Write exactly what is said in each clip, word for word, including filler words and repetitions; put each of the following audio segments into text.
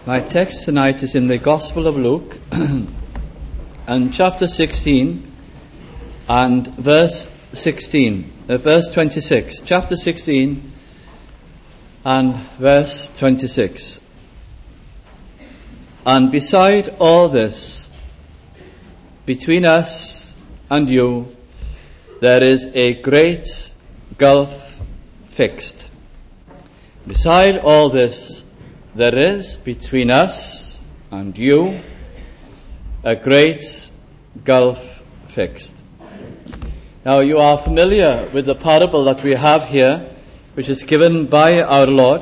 My text tonight is in the Gospel of Luke and chapter sixteen and verse sixteen, uh, verse twenty-six. Chapter sixteen and verse twenty-six. And beside all this, between us and you, there is a great gulf fixed. Beside all this, there is between us and you a great gulf fixed. Now, you are familiar with the parable that we have here, which is given by our Lord.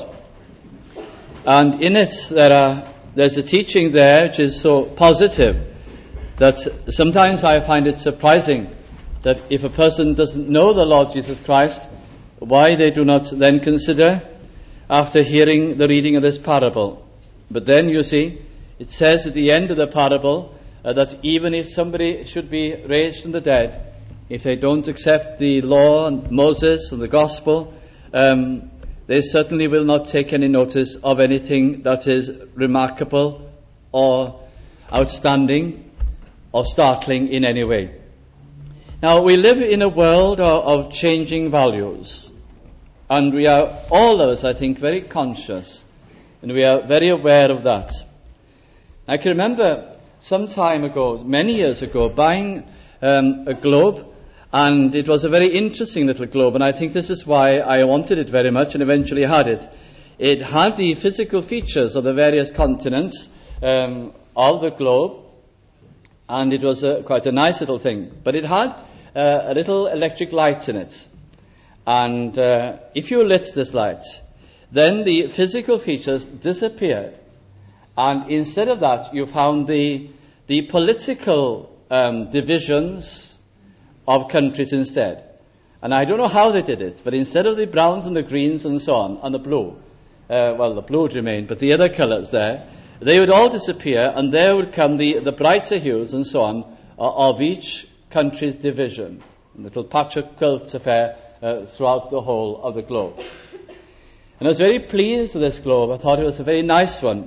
And in it, there are there's a teaching there which is so positive that sometimes I find it surprising that if a person doesn't know the Lord Jesus Christ, why they do not then consider after hearing the reading of this parable. But then, you see, it says at the end of the parable uh, that even if somebody should be raised from the dead, if they don't accept the law and Moses and the gospel, um, they certainly will not take any notice of anything that is remarkable or outstanding or startling in any way. Now, we live in a world of, of changing values. And we are, all of us, I think, very conscious, and we are very aware of that. I can remember some time ago, many years ago, buying um, a globe, and it was a very interesting little globe, and I think this is why I wanted it very much and eventually had it. It had the physical features of the various continents um, of the globe, and it was a, quite a nice little thing. But it had uh, a little electric light in it. And uh, if you lit this light, then the physical features disappeared. And instead of that, you found the the political um, divisions of countries instead. And I don't know how they did it, but instead of the browns and the greens and so on, and the blue, uh, well, the blue would remain, but the other colours there, they would all disappear, and there would come the, the brighter hues and so on uh, of each country's division. A little patchwork quilt affair Uh, throughout the whole of the globe. And I was very pleased with this globe. I thought it was a very nice one.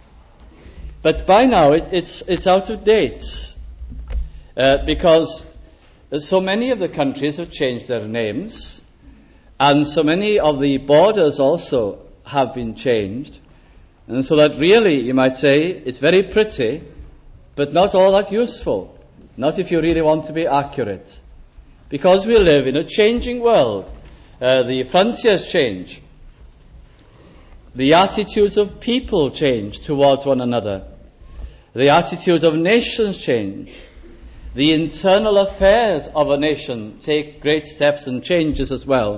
But by now it, it's it's out of date uh, because so many of the countries have changed their names, and so many of the borders also have been changed, and so that really, you might say, it's very pretty, but not all that useful, not if you really want to be accurate. Because we live in a changing world. Uh, the frontiers change. The attitudes of people change towards one another. The attitudes of nations change. The internal affairs of a nation take great steps and changes as well.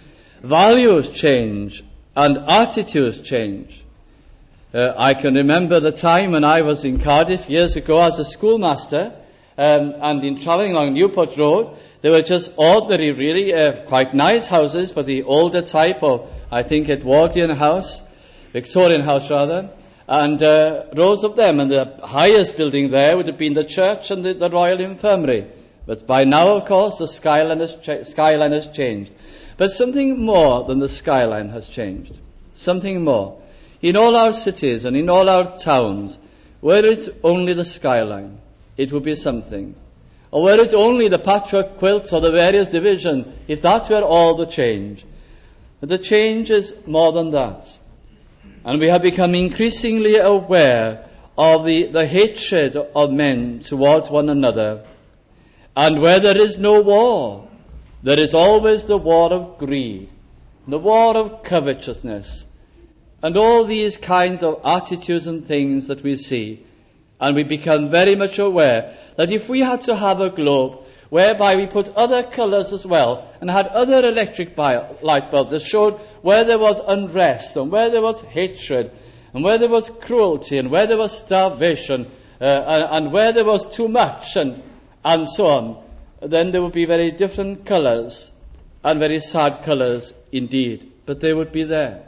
Values change and attitudes change. Uh, I can remember the time when I was in Cardiff years ago as a schoolmaster, um, and in travelling along Newport Road, they were just ordinary, really uh, quite nice houses, but the older type of, I think, Edwardian house, Victorian house rather, and uh, rows of them. And the highest building there would have been the church and the, the Royal Infirmary. But by now, of course, the skyline has, cha- skyline has changed. But something more than the skyline has changed. Something more. In all our cities and in all our towns, were it only the skyline, it would be something. Or were it only the patchwork quilts or the various divisions, if that were all the change. But the change is more than that. And we have become increasingly aware of the, the hatred of men towards one another. And where there is no war, there is always the war of greed, the war of covetousness, and all these kinds of attitudes and things that we see. And we become very much aware that if we had to have a globe whereby we put other colours as well and had other electric bi- light bulbs that showed where there was unrest and where there was hatred and where there was cruelty and where there was starvation uh, and, and where there was too much and, and so on, then there would be very different colours and very sad colours indeed. But they would be there.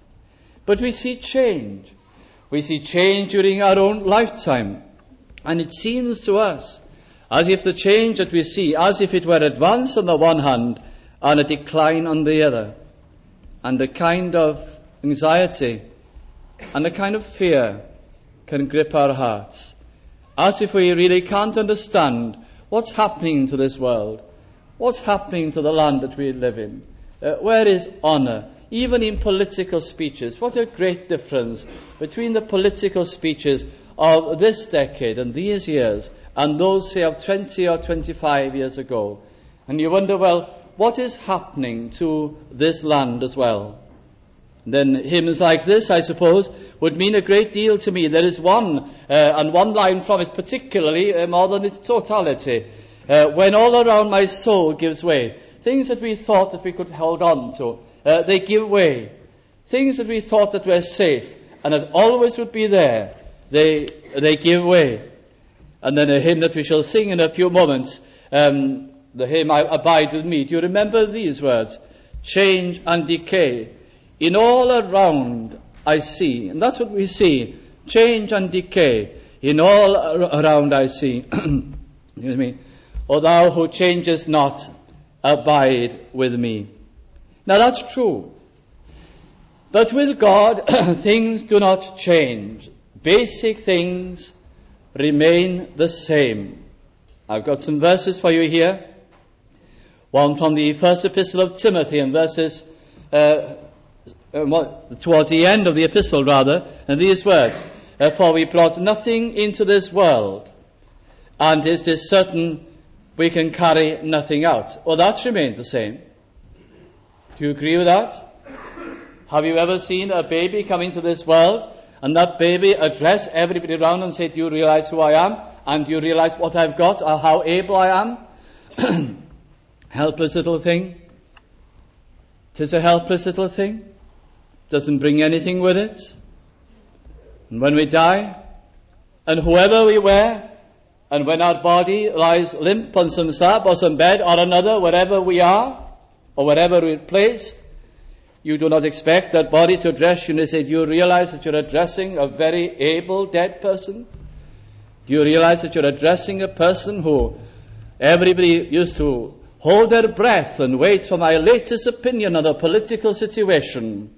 But we see change. We see change during our own lifetime. And it seems to us as if the change that we see, as if it were advance on the one hand and a decline on the other. And a kind of anxiety and a kind of fear can grip our hearts, as if we really can't understand what's happening to this world, what's happening to the land that we live in. Uh, where is honor? Even in political speeches, what a great difference between the political speeches of this decade and these years and those, say, of twenty or twenty-five years ago. And you wonder, well, what is happening to this land as well? And then hymns like this, I suppose, would mean a great deal to me. There is one, uh, and one line from it particularly, uh, more than its totality. Uh, when all around my soul gives way, things that we thought that we could hold on to, uh, they give way. Things that we thought that were safe and that always would be there, they they give way. And then a hymn that we shall sing in a few moments, um, the hymn, Abide With Me. Do you remember these words? Change and decay. In all around I see. And that's what we see. Change and decay. In all around I see. Excuse me. O thou who changest not, abide with me. Now that's true. But with God, things do not change. Basic things remain the same. I've got some verses for you here. One from the first epistle of Timothy, and verses uh, towards the end of the epistle, rather, and these words: For we brought nothing into this world, and it is certain we can carry nothing out. Well, that's remained the same. Do you agree with that? Have you ever seen a baby come into this world and that baby address everybody around and say, do you realize who I am? And do you realize what I've got or how able I am? Helpless little thing. Tis a helpless little thing. Doesn't bring anything with it. And when we die, and whoever we were, and when our body lies limp on some slab or some bed or another, wherever we are, or wherever we're placed, you do not expect that body to address you and say, do you realize that you're addressing a very able dead person? Do you realize that you're addressing a person who everybody used to hold their breath and wait for my latest opinion on a political situation?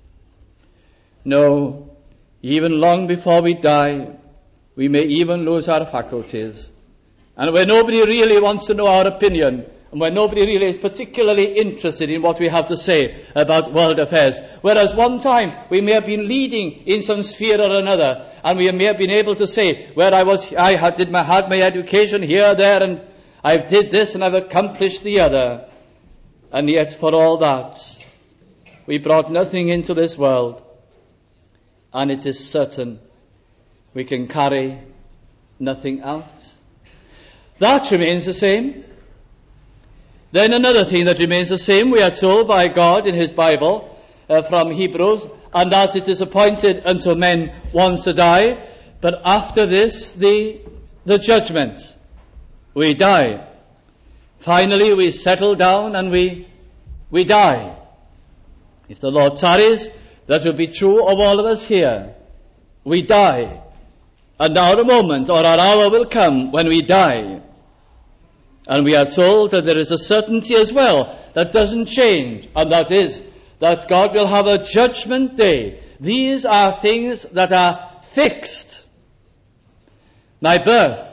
No, even long before we die, we may even lose our faculties. And when nobody really wants to know our opinion, and when nobody really is particularly interested in what we have to say about world affairs, whereas one time we may have been leading in some sphere or another, and we may have been able to say, where I was, I had, did my, had my education here, there, and I did this, and I've accomplished the other. And yet for all that, we brought nothing into this world, and it is certain we can carry nothing out. That remains the same. Then another thing that remains the same, we are told by God in His Bible, uh, from Hebrews, and as it is appointed unto men once to die, but after this the the judgment. We die. Finally we settle down and we we die. If the Lord tarries, that will be true of all of us here. We die. And our moment or our hour will come when we die. And we are told that there is a certainty as well that doesn't change, and that is that God will have a judgment day. These are things that are fixed. My birth,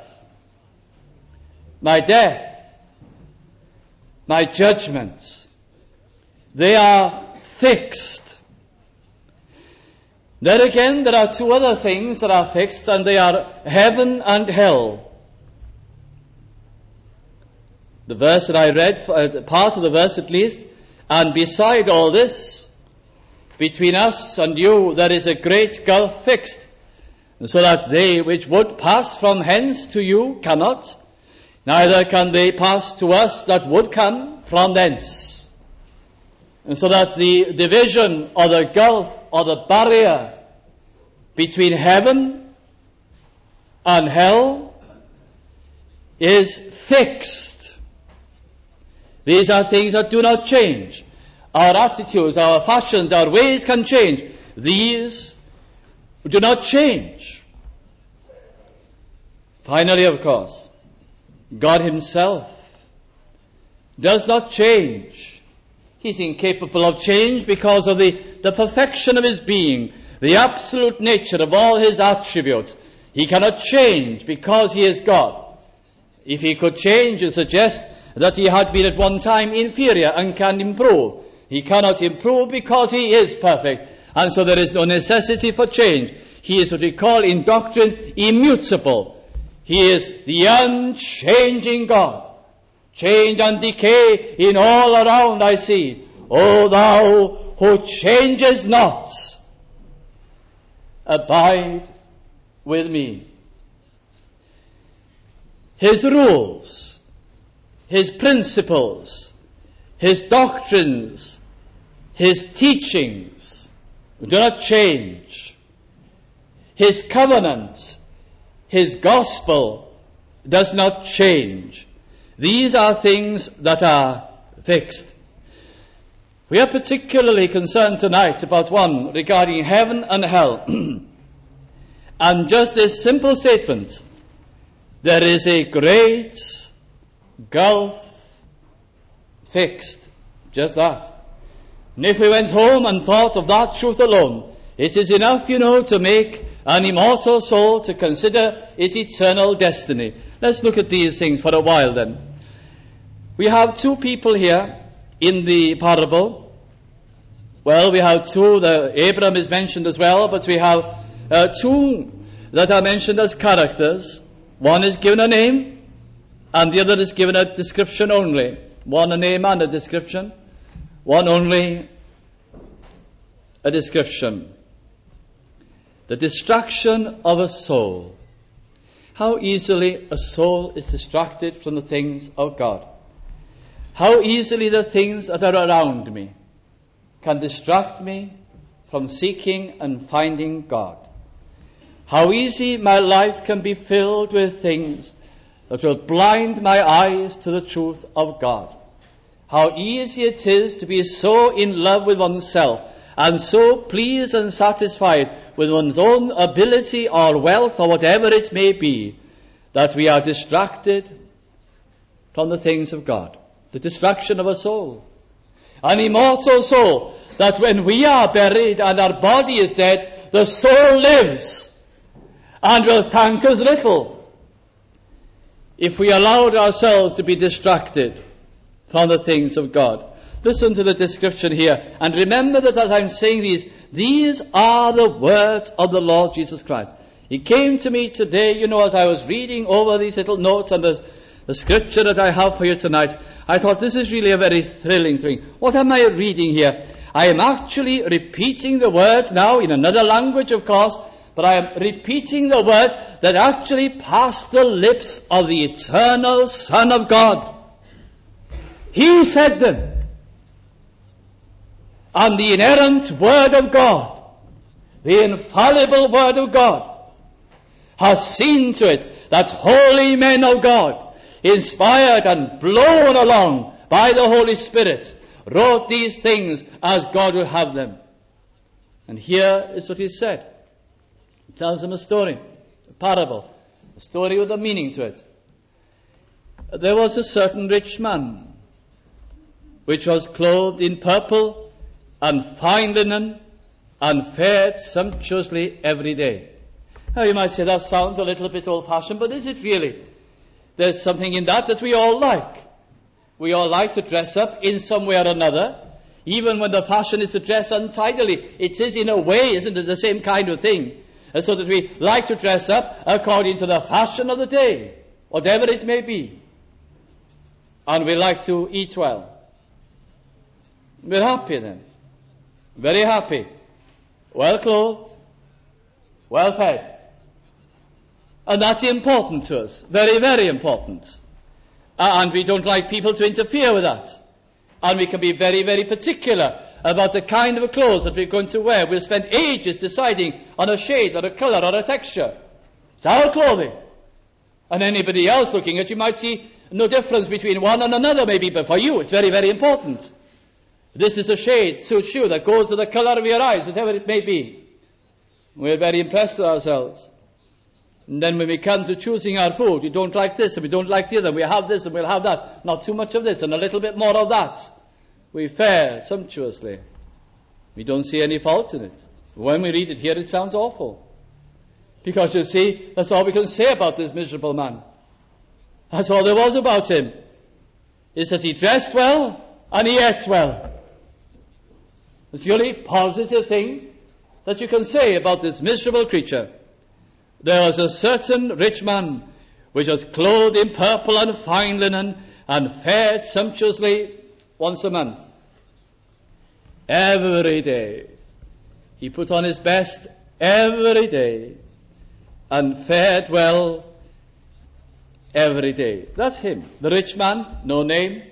my death, my judgments, they are fixed. Then again, there are two other things that are fixed, and they are heaven and hell. The verse that I read, part of the verse at least, and beside all this, between us and you there is a great gulf fixed, so that they which would pass from hence to you cannot, neither can they pass to us that would come from thence. And so that the division or the gulf or the barrier between heaven and hell is fixed. These are things that do not change. Our attitudes, our fashions, our ways can change. These do not change. Finally, of course, God Himself does not change. He's incapable of change because of the, the perfection of His being. the absolute nature of all his attributes. He cannot change because he is God. If he could change, it suggests that he had been at one time inferior and can improve. He cannot improve because he is perfect, and so there is no necessity for change. He is what we call in doctrine immutable. He is the unchanging God. Change and decay in all around I see. O thou who changes not, abide with me. His rules, his principles, his doctrines, his teachings do not change. His covenant, his gospel does not change. These are things that are fixed. We are particularly concerned tonight about one regarding heaven and hell. And just this simple statement: there is a great gulf fixed. Just that. And if we went home and thought of that truth alone, it is enough, you know, to make an immortal soul to consider its eternal destiny. Let's look at these things for a while then. We have two people here in the parable. Well, we have two. The Abraham is mentioned as well, but we have uh, two that are mentioned as characters. One is given a name, and the other is given a description only. One a name and a description. One only a description. The destruction of a soul. How easily a soul is distracted from the things of God. How easily the things that are around me can distract me from seeking and finding God. How easy my life can be filled with things that will blind my eyes to the truth of God. How easy it is to be so in love with oneself and so pleased and satisfied with one's own ability or wealth or whatever it may be, that we are distracted from the things of God. The destruction of a soul. An immortal soul, that when we are buried and our body is dead, the soul lives and will thank us little if we allowed ourselves to be distracted from the things of God. Listen to the description here, and remember that as I'm saying these, these are the words of the Lord Jesus Christ. He came to me today, you know, as I was reading over these little notes and the, the scripture that I have for you tonight. I thought, this is really a very thrilling thing. What am I reading here? I am actually repeating the words now in another language, of course, but I am repeating the words that actually passed the lips of the eternal Son of God. He said them. And the inerrant Word of God, the infallible Word of God, has seen to it that holy men of God, inspired and blown along by the Holy Spirit, wrote these things as God would have them. And here is what he said. He tells them a story, a parable, a story with a meaning to it. There was a certain rich man, which was clothed in purple and fine linen, and fared sumptuously every day. Now you might say that sounds a little bit old-fashioned, but is it really? There's something in that that we all like. We all like to dress up in some way or another. Even when the fashion is to dress untidily, it is in a way, isn't it, the same kind of thing. And so that we like to dress up according to the fashion of the day, whatever it may be. And we like to eat well. We're happy then. Very happy. Well clothed. Well fed. And that's important to us. Very, very important. Uh, and we don't like people to interfere with that. And we can be very, very particular about the kind of clothes that we're going to wear. We'll spend ages deciding on a shade or a color or a texture. It's our clothing. And anybody else looking at you might see no difference between one and another maybe, but for you it's very, very important. This is a shade, suits you, that goes to the color of your eyes, whatever it may be. We're very impressed with ourselves. And then when we come to choosing our food, we don't like this and we don't like the other. We have this and we'll have that. Not too much of this and a little bit more of that. We fare sumptuously. We don't see any fault in it. When we read it here, it sounds awful. Because you see, that's all we can say about this miserable man. That's all there was about him, is that he dressed well and he ate well. It's the only positive thing that you can say about this miserable creature. There was a certain rich man which was clothed in purple and fine linen and fared sumptuously once a month. Every day. He put on his best every day and fared well every day. That's him. The rich man, no name.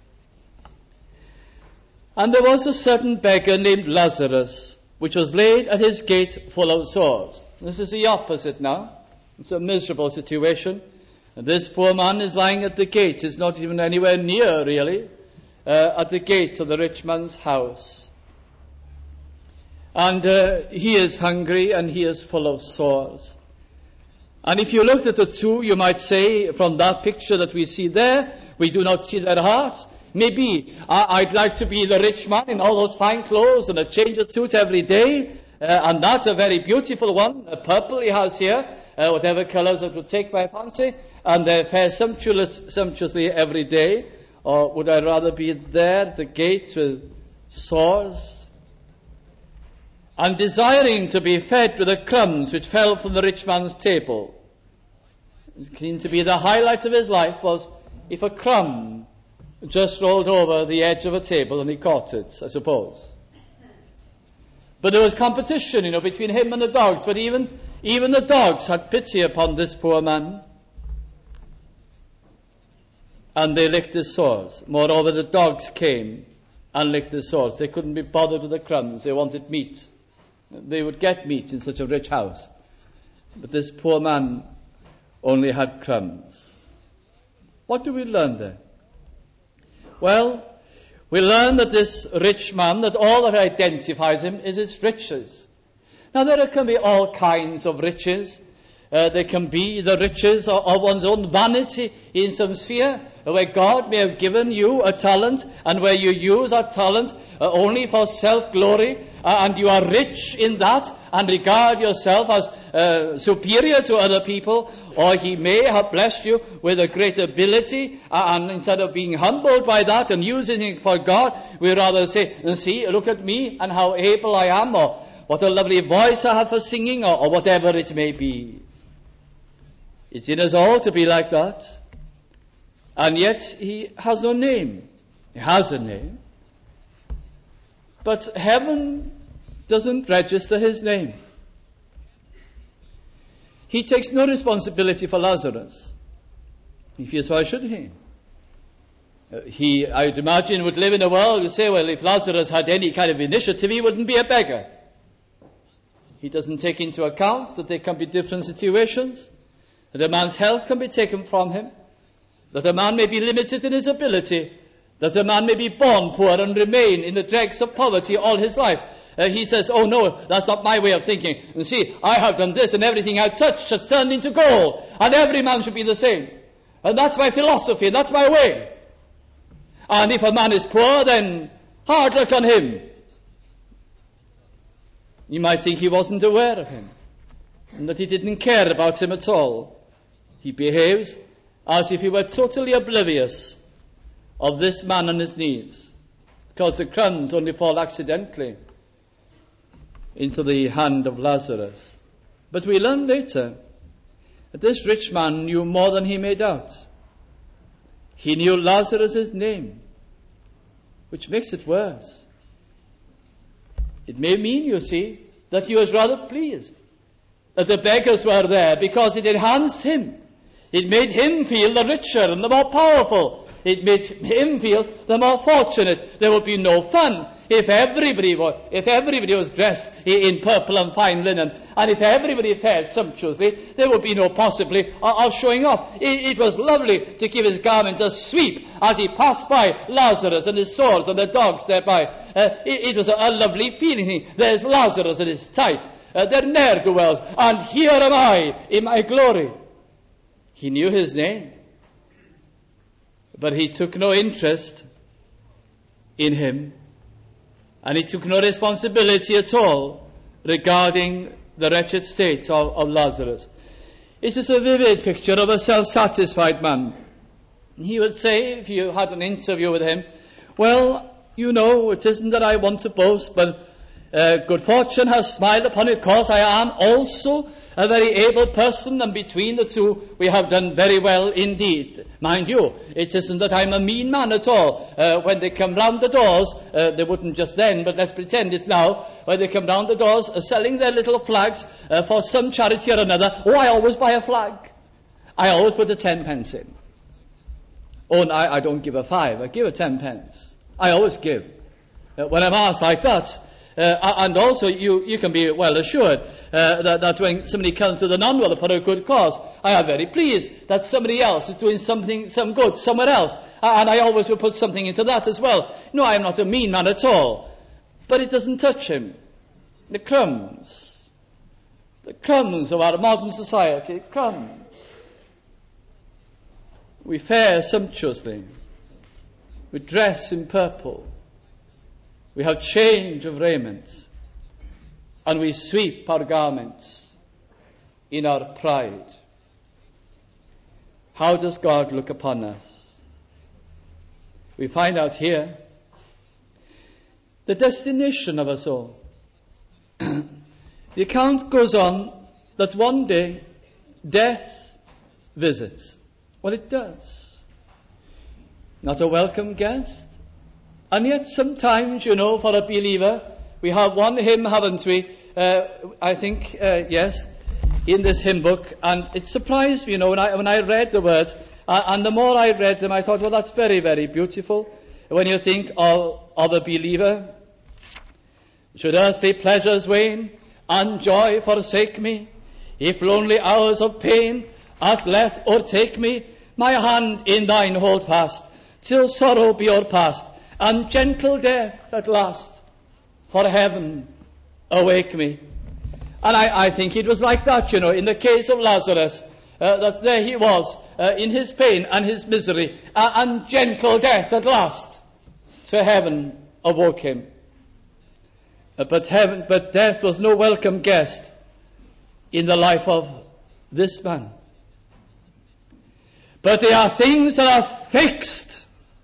And there was a certain beggar named Lazarus, which was laid at his gate full of sores. This is the opposite now. It's a miserable situation. And this poor man is lying at the gate. He's not even anywhere near, really, uh, at the gate of the rich man's house. And uh, he is hungry and he is full of sores. And if you looked at the two, you might say, from that picture that we see there, we do not see their hearts. Maybe I- I'd like to be the rich man in all those fine clothes and a change of suit every day. Uh, and that's a very beautiful one. A purple he has here, uh, whatever colors that would take my fancy. And they fare sumptuous, sumptuously every day. Or would I rather be there at the gates with sores? And desiring to be fed with the crumbs which fell from the rich man's table. It seemed to be the highlight of his life was if a crumb just rolled over the edge of a table and he caught it, I suppose. But there was competition, you know, between him and the dogs. But even, even the dogs had pity upon this poor man. And they licked his sores. Moreover, the dogs came and licked his sores. They couldn't be bothered with the crumbs. They wanted meat. They would get meat in such a rich house. But this poor man only had crumbs. What do we learn there? Well, we learn that this rich man, that all that identifies him is his riches. Now there can be all kinds of riches. Uh, there can be the riches of, of one's own vanity in some sphere, where God may have given you a talent, and where you use that talent uh, only for self-glory, uh, and you are rich in that, and regard yourself as uh, superior to other people, or He may have blessed you with a great ability, uh, and instead of being humbled by that and using it for God, we rather say, see, look at me and how able I am, or what a lovely voice I have for singing, or, or whatever it may be. It's in us all to be like that. And yet he has no name. He has a name. But heaven doesn't register his name. He takes no responsibility for Lazarus. He feels, why should he? Uh, he, I would imagine, would live in a world, you say, well, if Lazarus had any kind of initiative, he wouldn't be a beggar. He doesn't take into account that there can be different situations, that a man's health can be taken from him, that a man may be limited in his ability, that a man may be born poor and remain in the dregs of poverty all his life. Uh, he says, oh no, that's not my way of thinking. And see, I have done this, and everything I've touched has turned into gold, and every man should be the same. And that's my philosophy, and that's my way. And if a man is poor, then hard luck on him. You might think he wasn't aware of him, and that he didn't care about him at all. He behaves as if he were totally oblivious of this man and his needs, because the crumbs only fall accidentally into the hand of Lazarus. But we learn later that this rich man knew more than he made out. He knew Lazarus' name, which makes it worse. It may mean, you see, that he was rather pleased that the beggars were there, because it enhanced him. It made him feel the richer and the more powerful. It made him feel the more fortunate. There would be no fun if everybody was, if everybody was dressed in purple and fine linen, and if everybody fared sumptuously. There would be no possibility of showing off. It, it was lovely to give his garments a sweep as he passed by Lazarus and his sores and the dogs thereby. Uh, it, it was a, a lovely feeling. There's Lazarus and his type. Uh, they're ne'er-do-wells, and here am I in my glory. He knew his name, but he took no interest in him, and he took no responsibility at all regarding the wretched state of, of Lazarus. It is a vivid picture of a self-satisfied man. He would say, if you had an interview with him, well, you know, it isn't that I want to boast, but uh, good fortune has smiled upon it, because I am also a very able person, and between the two we have done very well indeed. Mind you, it isn't that I'm a mean man at all. Uh, when they come round the doors, uh, they wouldn't just then, but let's pretend it's now, when they come round the doors uh, selling their little flags uh, for some charity or another, oh, I always buy a flag. I always put a ten pence in. Oh, and I, I don't give a five, I give a ten pence. I always give. Uh, when I'm asked like that, Uh, and also, you, you can be well assured uh, that, that when somebody comes to the non-will for a good cause, I am very pleased that somebody else is doing something, some good somewhere else. Uh, and I always will put something into that as well. No, I am not a mean man at all. But it doesn't touch him. The crumbs. The crumbs of our modern society. Crumbs. We fare sumptuously. We dress in purple. We have change of raiment, and we sweep our garments in our pride. How does God look upon us? We find out here the destination of us all. The account goes on that one day death visits. Well, it does. Not a welcome guest. And yet sometimes, you know, for a believer, we have one hymn, haven't we? Uh, I think, uh, yes, in this hymn book. And it surprised me, you know, when I, when I read the words. Uh, and the more I read them, I thought, well, that's very, very beautiful. When you think of, of a believer. Should earthly pleasures wane, and joy forsake me, if lonely hours of pain at length o'ertake me, my hand in thine hold fast, till sorrow be o'erpast, and gentle death at last, for heaven awake me. And I, I think it was like that, you know, in the case of Lazarus, uh, that there he was, uh, in his pain and his misery, uh, and gentle death at last, to heaven awoke him. Uh, but heaven, but death was no welcome guest in the life of this man. But there are things that are fixed.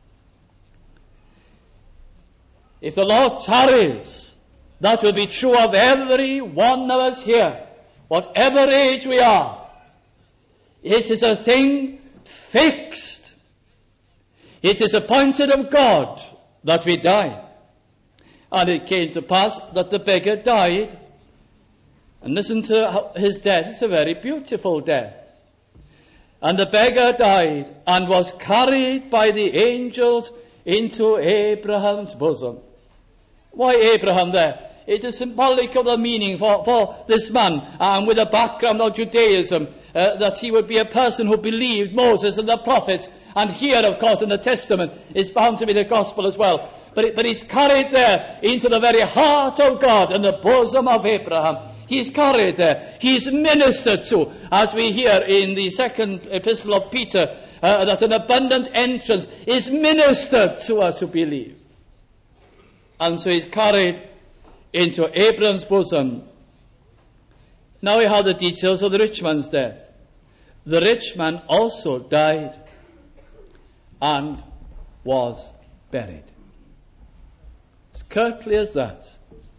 If the Lord tarries, that will be true of every one of us here, whatever age we are. It is a thing fixed. It is appointed of God that we die. And it came to pass that the beggar died. And listen to his death. It's a very beautiful death. And the beggar died and was carried by the angels into Abraham's bosom. Why Abraham there? It is symbolic of the meaning for, for this man, and um, with a background of Judaism, uh, that he would be a person who believed Moses and the prophets, and here, of course, in the Testament, is bound to be the gospel as well. But, it, but he's carried there into the very heart of God and the bosom of Abraham. He's carried there. He's ministered to, as we hear in the second epistle of Peter, uh, that an abundant entrance is ministered to us who believe. And so he's carried into Abraham's bosom. Now we have the details of the rich man's death. The rich man also died and was buried. As curtly as that.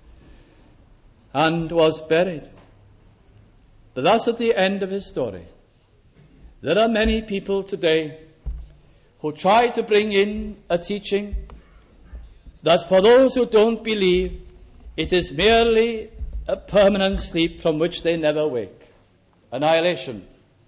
And was buried. But that's at the end of his story. There are many people today who try to bring in a teaching that for those who don't believe, it is merely a permanent sleep from which they never wake. Annihilation.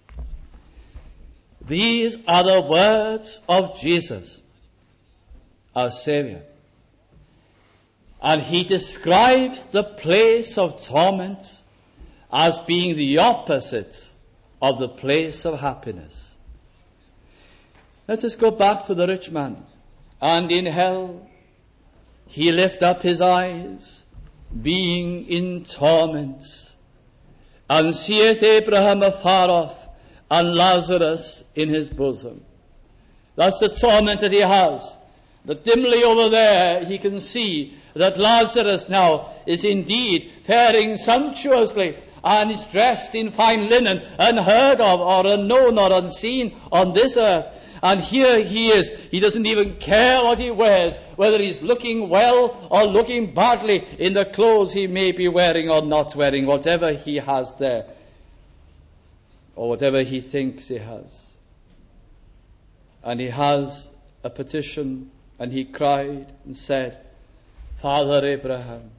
These are the words of Jesus, our Savior. And he describes the place of torment as being the opposite of the place of happiness. Let us go back to the rich man. And in hell, he lift up his eyes, being in torment, and seeth Abraham afar off, and Lazarus in his bosom. That's the torment that he has. that dimly over there he can see that Lazarus now is indeed faring sumptuously and is dressed in fine linen, unheard of or unknown or unseen on this earth. And here he is. He doesn't even care what he wears, whether he's looking well or looking badly in the clothes he may be wearing or not wearing, whatever he has there, or whatever he thinks he has. And he has a petition, and he cried and said, Father Abraham,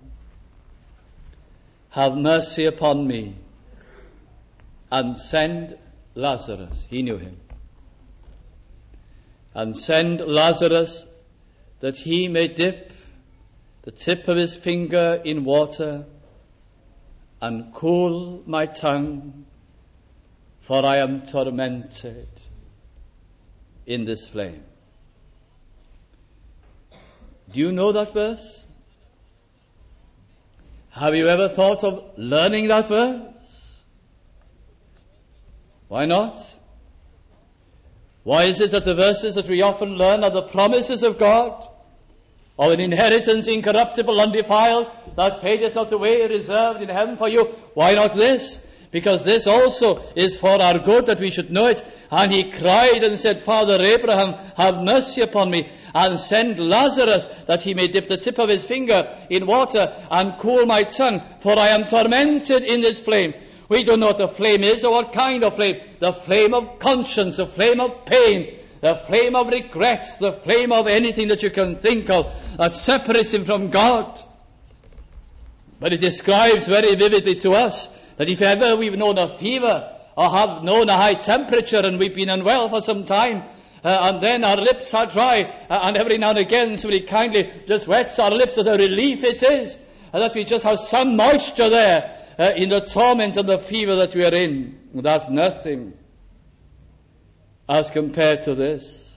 have mercy upon me, and send Lazarus, he knew him, and send Lazarus that he may dip the tip of his finger in water and cool my tongue, for I am tormented in this flame. Do you know that verse? Have you ever thought of learning that verse? Why not? Why is it that the verses that we often learn are the promises of God, of an inheritance incorruptible, undefiled, that fadeth not away, reserved in heaven for you? Why not this? Because this also is for our good, that we should know it. And he cried and said, Father Abraham, have mercy upon me, and send Lazarus that he may dip the tip of his finger in water and cool my tongue, for I am tormented in this flame. We don't know what the flame is or what kind of flame. The flame of conscience, the flame of pain, the flame of regrets, the flame of anything that you can think of that separates him from God. But it describes very vividly to us that if ever we've known a fever or have known a high temperature and we've been unwell for some time, uh, and then our lips are dry, uh, and every now and again somebody kindly just wets our lips, what a relief it is, uh, that we just have some moisture there uh, in the torment and the fever that we are in. That's nothing as compared to this.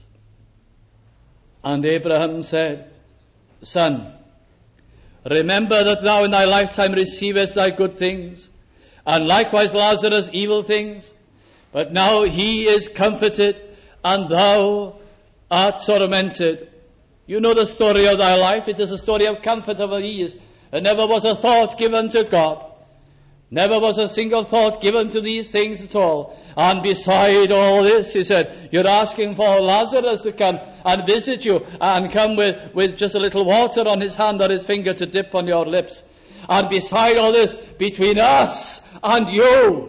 And Abraham said, Son, remember that thou in thy lifetime receivest thy good things, and likewise Lazarus evil things. But now he is comforted, and thou art tormented. You know the story of thy life. It is a story of comfort, of ease. There never was a thought given to God. Never was a single thought given to these things at all. And beside all this, he said, you're asking for Lazarus to come and visit you, and come with, with just a little water on his hand or his finger to dip on your lips. And beside all this, between us and you,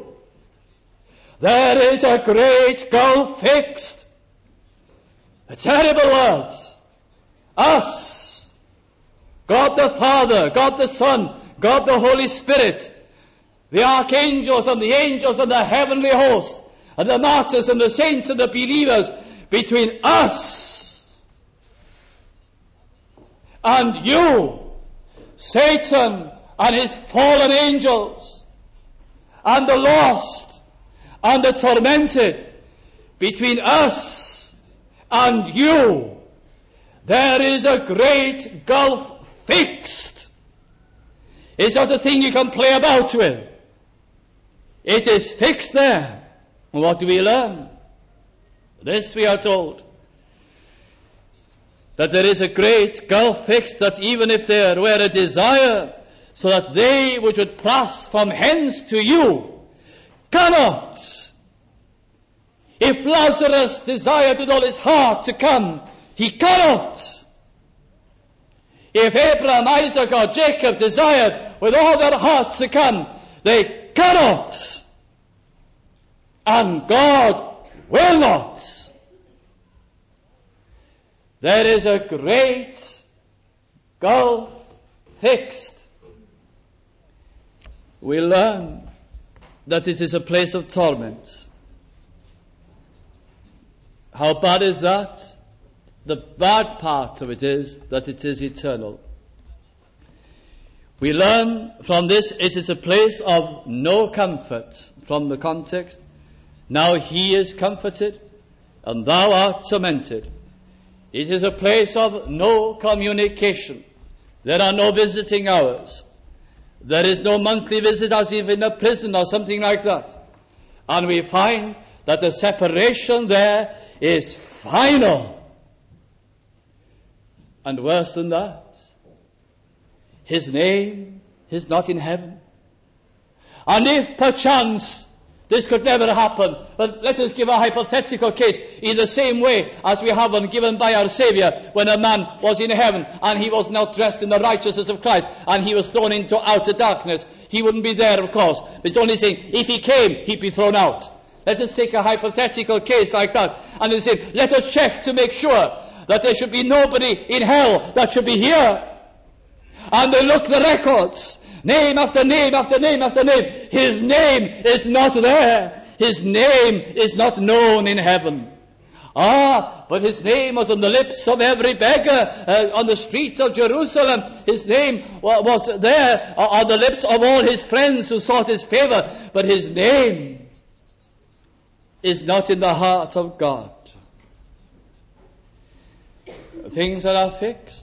there is a great gulf fixed. The terrible words. Us, God the Father, God the Son, God the Holy Spirit, the archangels and the angels and the heavenly host, and the martyrs and the saints and the believers, between us and you, Satan and his fallen angels, and the lost and the tormented, between us and you, there is a great gulf fixed. It's not a thing you can play about with. It is fixed there. And what do we learn? This we are told, that there is a great gulf fixed, that even if there were a desire so that they which would pass from hence to you cannot. If Lazarus desired with all his heart to come, he cannot. If Abraham, Isaac, or Jacob desired with all their hearts to come, they cannot. And God will not. There is a great gulf fixed. We learn that it is a place of torment. How bad is that? The bad part of it is that it is eternal. We learn from this it is a place of no comfort from the context. Now he is comforted and thou art tormented. It is a place of no communication. There are no visiting hours. There is no monthly visit as if in a prison or something like that. And we find that the separation there is final. And worse than that, his name is not in heaven. And if perchance this could never happen, but let us give a hypothetical case in the same way as we have one given by our Saviour when a man was in heaven and he was not dressed in the righteousness of Christ and he was thrown into outer darkness. He wouldn't be there, of course. But it's only saying if he came, he'd be thrown out. Let us take a hypothetical case like that and then say, let us check to make sure that there should be nobody in hell that should be here. And they look the records. Name after name after name after name. His name is not there. His name is not known in heaven. Ah, but his name was on the lips of every beggar uh, on the streets of Jerusalem. His name wa- was there uh, on the lips of all his friends who sought his favor. But his name is not in the heart of God. Things that are fixed.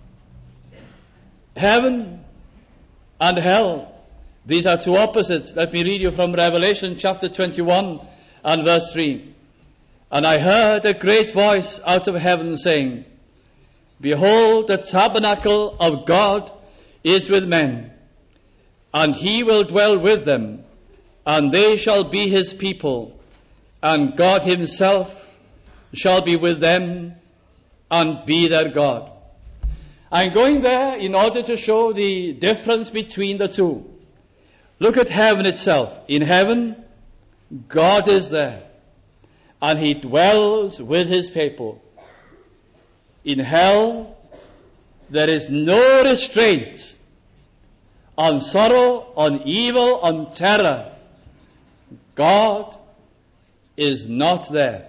Heaven and hell. These are two opposites. Let me read you from Revelation chapter twenty-one and verse three. And I heard a great voice out of heaven saying, Behold, the tabernacle of God is with men, and he will dwell with them, and they shall be his people, and God himself shall be with them, and be their God. I'm going there in order to show the difference between the two. Look at heaven itself. In heaven, God is there, and he dwells with his people. In hell, there is no restraint on sorrow, on evil, on terror. God is not there.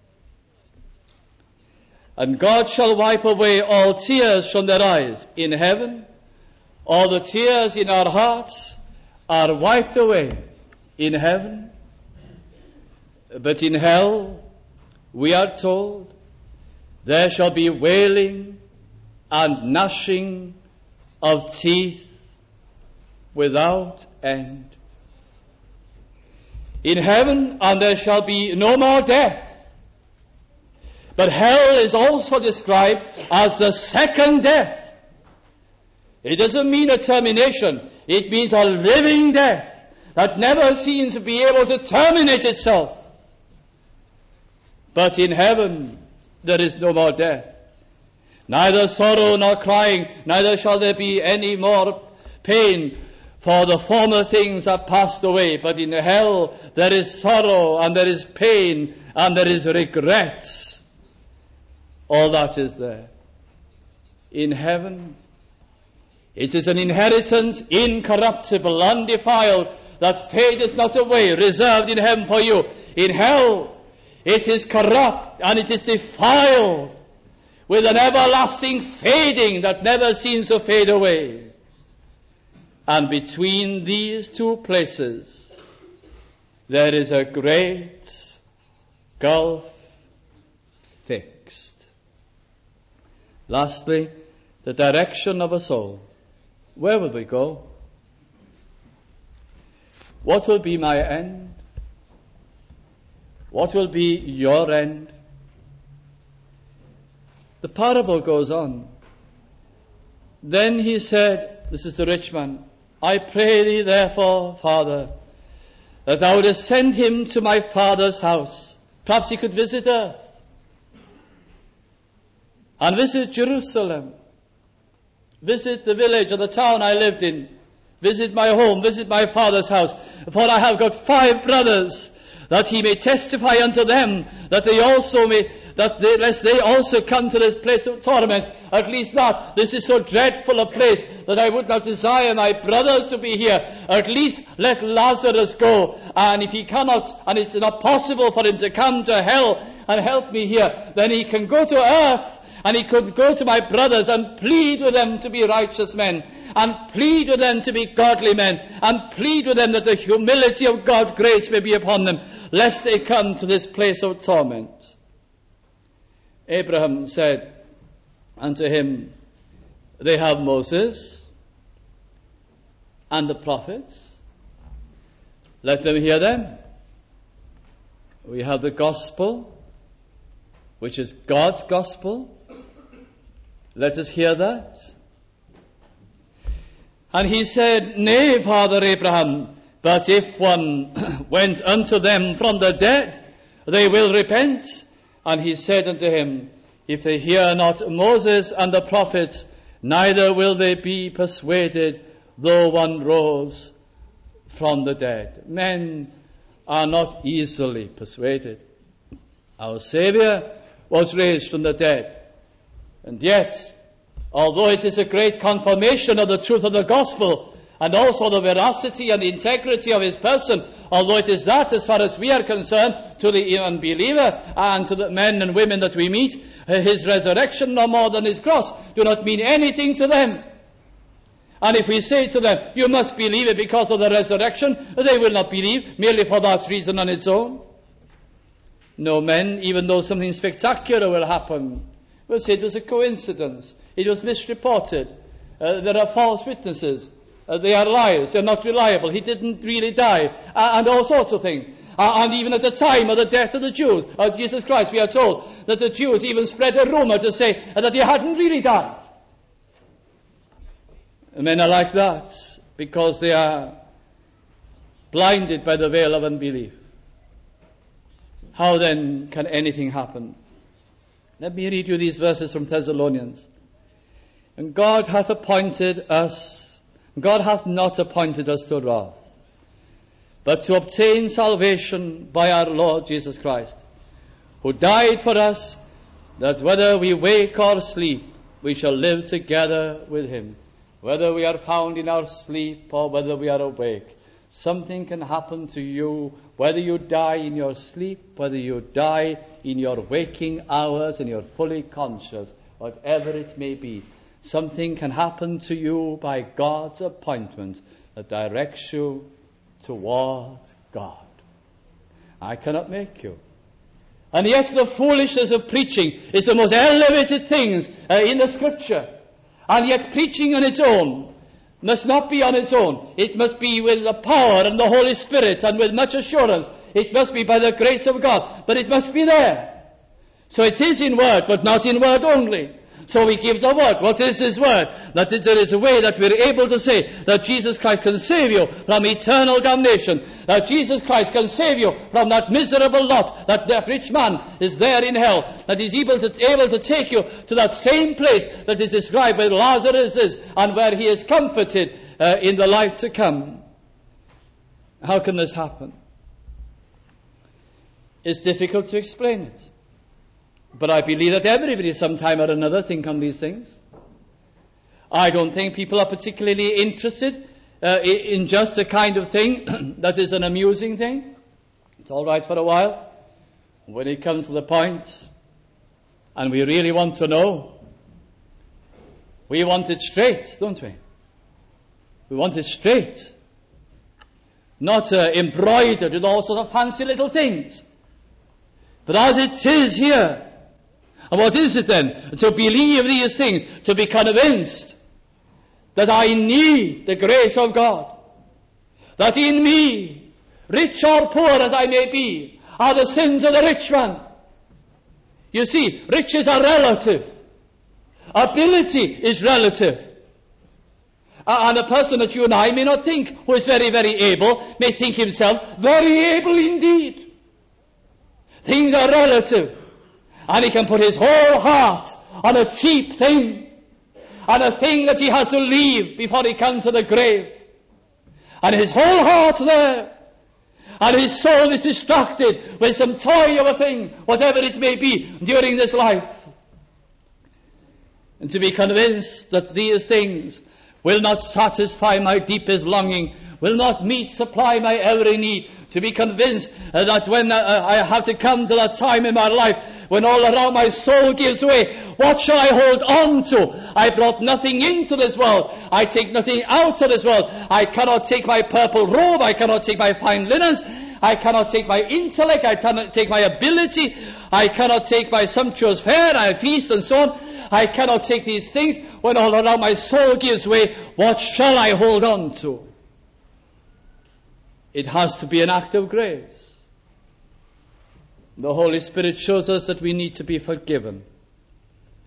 And God shall wipe away all tears from their eyes. In heaven, all the tears in our hearts are wiped away. In heaven. But in hell, we are told, there shall be wailing and gnashing of teeth without end. In heaven, and there shall be no more death. But hell is also described as the second death. It doesn't mean a termination. It means a living death that never seems to be able to terminate itself. But in heaven, there is no more death. Neither sorrow nor crying, neither shall there be any more pain, for the former things are passed away. But in hell, there is sorrow, and there is pain, and there is regrets. All that is there. In heaven, it is an inheritance incorruptible, undefiled, that fadeth not away, reserved in heaven for you. In hell, it is corrupt and it is defiled with an everlasting fading that never seems to fade away. And between these two places, there is a great gulf fixed. Lastly, the direction of a soul. Where will we go? What will be my end? What will be your end? The parable goes on. Then he said, this is the rich man, I pray thee therefore, Father, that thou wouldest send him to my father's house. Perhaps he could visit earth and visit Jerusalem, visit the village or the town I lived in, visit my home, visit my father's house. For I have got five brothers, that he may testify unto them, that they also may, that they, lest they also come to this place of torment. At least not. This is so dreadful a place that I would not desire my brothers to be here. At least let Lazarus go. And if he cannot, and it's not possible for him to come to hell and help me here, then he can go to earth. And he could go to my brothers and plead with them to be righteous men, and plead with them to be godly men, and plead with them that the humility of God's grace may be upon them, lest they come to this place of torment. Abraham said unto him, they have Moses and the prophets. Let them hear them. We have the gospel, which is God's gospel. Let us hear that. And he said, Nay, Father Abraham, but if one went unto them from the dead, they will repent. And he said unto him, If they hear not Moses and the prophets, neither will they be persuaded, though one rose from the dead. Men are not easily persuaded. Our Saviour was raised from the dead. And yet, although it is a great confirmation of the truth of the gospel, and also the veracity and the integrity of his person, although it is that, as far as we are concerned, to the unbeliever and to the men and women that we meet, his resurrection no more than his cross do not mean anything to them. And if we say to them, you must believe it because of the resurrection, they will not believe merely for that reason on its own. No, men, even though something spectacular will happen, will say it was a coincidence. It was misreported. Uh, there are false witnesses. Uh, they are liars. They're not reliable. He didn't really die. Uh, and all sorts of things. Uh, and even at the time of the death of the Jews, of Jesus Christ, we are told that the Jews even spread a rumor to say uh, that he hadn't really died. And men are like that because they are blinded by the veil of unbelief. How then can anything happen? Let me read you these verses from Thessalonians. And God hath appointed us, God hath not appointed us to wrath, but to obtain salvation by our Lord Jesus Christ, who died for us, that whether we wake or sleep, we shall live together with him. Whether we are found in our sleep or whether we are awake, something can happen to you, whether you die in your sleep, whether you die in your waking hours and you're fully conscious, whatever it may be. Something can happen to you by God's appointment that directs you towards God. I cannot make you. And yet the foolishness of preaching is the most elevated things uh, in the Scripture. And yet preaching on its own must not be on its own. It must be with the power and the Holy Spirit and with much assurance. It must be by the grace of God. But it must be there. So it is in word, but not in word only. So we give the word. What is His word? That there is a way that we're able to say that Jesus Christ can save you from eternal damnation. That Jesus Christ can save you from that miserable lot. That that rich man is there in hell. That He's able to, able to take you to that same place that is described where Lazarus is and where he is comforted uh, in the life to come. How can this happen? It's difficult to explain it. But I believe that everybody sometime or another think on these things. I don't think people are particularly interested uh, in just a kind of thing that is an amusing thing. It's all right for a while. When it comes to the point, and we really want to know, we want it straight, don't we? We want it straight. Not uh, embroidered with all sorts of fancy little things. But as it is here, and what is it then? To believe these things, to be convinced that I need the grace of God, that in me, rich or poor as I may be, are the sins of the rich man. You see, riches are relative. Ability is relative. And a person that you and I may not think who is very, very able, may think himself very able indeed. Things are relative. And he can put his whole heart on a cheap thing, on a thing that he has to leave before he comes to the grave. And his whole heart there. And his soul is distracted with some toy of a thing, whatever it may be, during this life. And to be convinced that these things will not satisfy my deepest longing, will not meet, supply my every need. To be convinced uh, that when uh, I have to come to that time in my life when all around my soul gives way, what shall I hold on to? I brought nothing into this world. I take nothing out of this world. I cannot take my purple robe. I cannot take my fine linens. I cannot take my intellect. I cannot take my ability. I cannot take my sumptuous fare, I feast and so on. I cannot take these things when all around my soul gives way. What shall I hold on to? It has to be an act of grace. The Holy Spirit shows us that we need to be forgiven.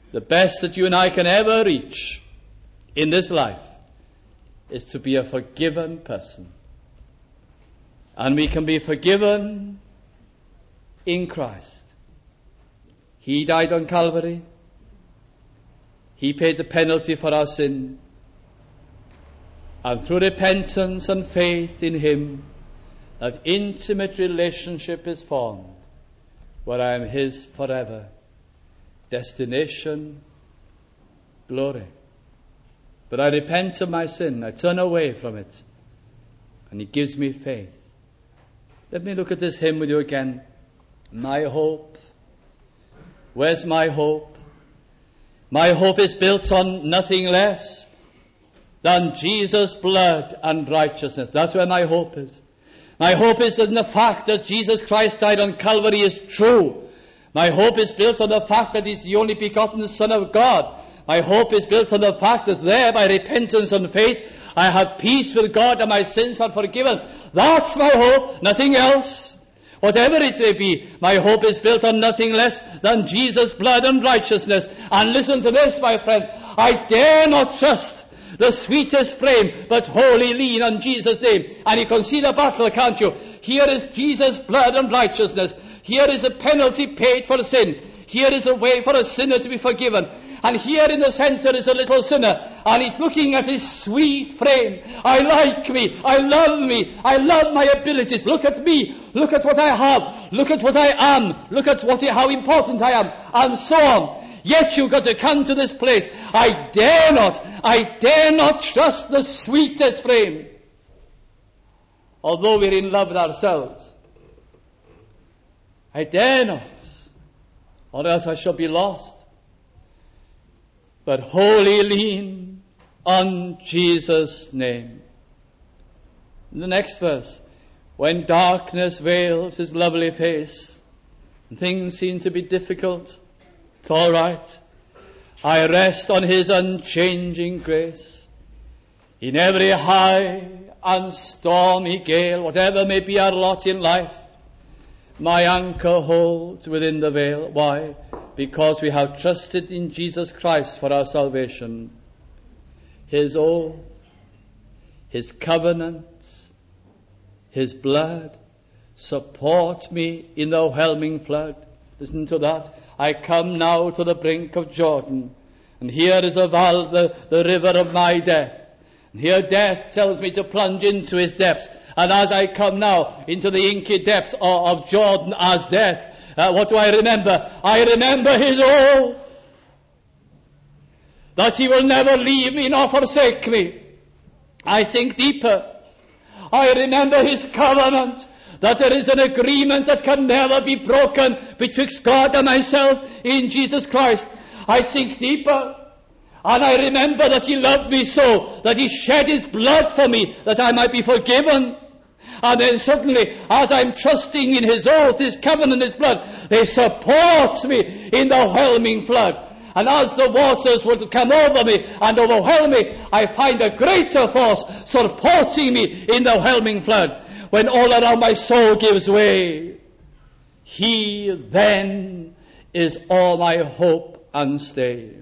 The best that you and I can ever reach in this life is to be a forgiven person. And we can be forgiven in Christ. He died on Calvary. He paid the penalty for our sin. And through repentance and faith in Him, that intimate relationship is formed, where I am His forever. Destination, glory. But I repent of my sin. I turn away from it. And He gives me faith. Let me look at this hymn with you again. My hope. Where's my hope? My hope is built on nothing less than Jesus' blood and righteousness. That's where my hope is. My hope is in the fact that Jesus Christ died on Calvary is true. My hope is built on the fact that He's the only begotten Son of God. My hope is built on the fact that there, by repentance and faith, I have peace with God and my sins are forgiven. That's my hope, nothing else. Whatever it may be, my hope is built on nothing less than Jesus' blood and righteousness. And listen to this, my friends. I dare not trust the sweetest frame, but wholly lean on Jesus' name. And you can see the battle, can't you? Here is Jesus' blood and righteousness. Here is a penalty paid for sin. Here is a way for a sinner to be forgiven. And here in the center is a little sinner, and he's looking at his sweet frame. I like me. I love me. I love my abilities. Look at me. Look at what I have. Look at what I am. Look at what, how important I am. And so on. Yet you've got to come to this place. I dare not. I dare not trust the sweetest frame. Although we're in love with ourselves. I dare not. Or else I shall be lost. But wholly lean on Jesus' name. In the next verse, when darkness veils His lovely face, and things seem to be difficult, it's all right. I rest on His unchanging grace. In every high and stormy gale, whatever may be our lot in life, my anchor holds within the veil. Why? Because we have trusted in Jesus Christ for our salvation. His oath, His covenant, His blood support me in the whelming flood. Listen to that. I come now to the brink of Jordan, and here is the, val, the, the river of my death. And here death tells me to plunge into his depths. And as I come now into the inky depths of, of Jordan as death, Uh, what do I remember? I remember His oath that He will never leave me nor forsake me. I sink deeper. I remember His covenant that there is an agreement that can never be broken betwixt God and myself in Jesus Christ. I sink deeper. And I remember that He loved me so that He shed His blood for me that I might be forgiven. And then suddenly, as I'm trusting in His oath, His covenant, His blood, they support me in the whelming flood. And as the waters would come over me and overwhelm me, I find a greater force supporting me in the whelming flood. When all around my soul gives way, He then is all my hope and stay.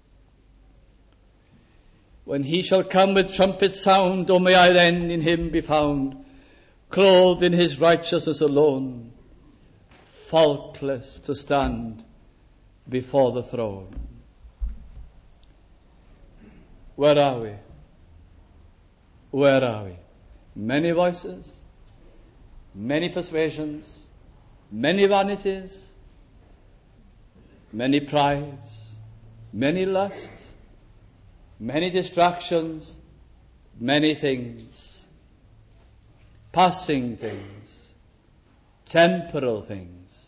When He shall come with trumpet sound, O may I then in Him be found, clothed in His righteousness alone, faultless to stand before the throne. Where are we? Where are we? Many voices, many persuasions, many vanities, many prides, many lusts, many distractions, many things. Passing things, temporal things.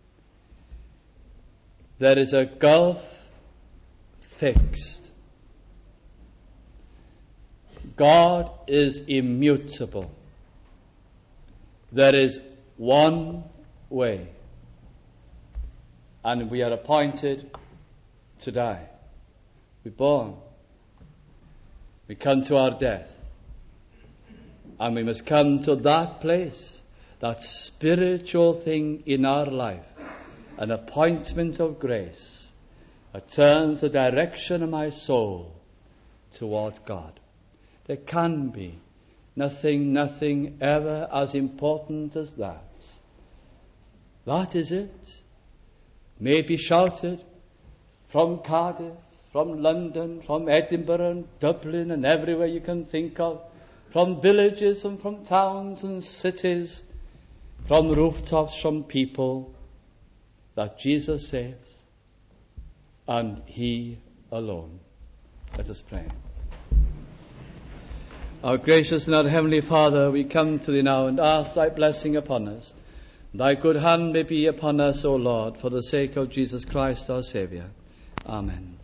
There is a gulf fixed. God is immutable. There is one way, and we are appointed to die. We're born. We come to our death. And we must come to that place, that spiritual thing in our life, an appointment of grace, that turns the direction of my soul towards God. There can be nothing, nothing ever as important as that. That is it. May be shouted from Cardiff, from London, from Edinburgh and Dublin and everywhere you can think of, from villages and from towns and cities, from rooftops, from people, that Jesus saves, and He alone. Let us pray. Our gracious and our heavenly Father, we come to Thee now and ask Thy blessing upon us. Thy good hand may be upon us, O Lord, for the sake of Jesus Christ our Saviour. Amen.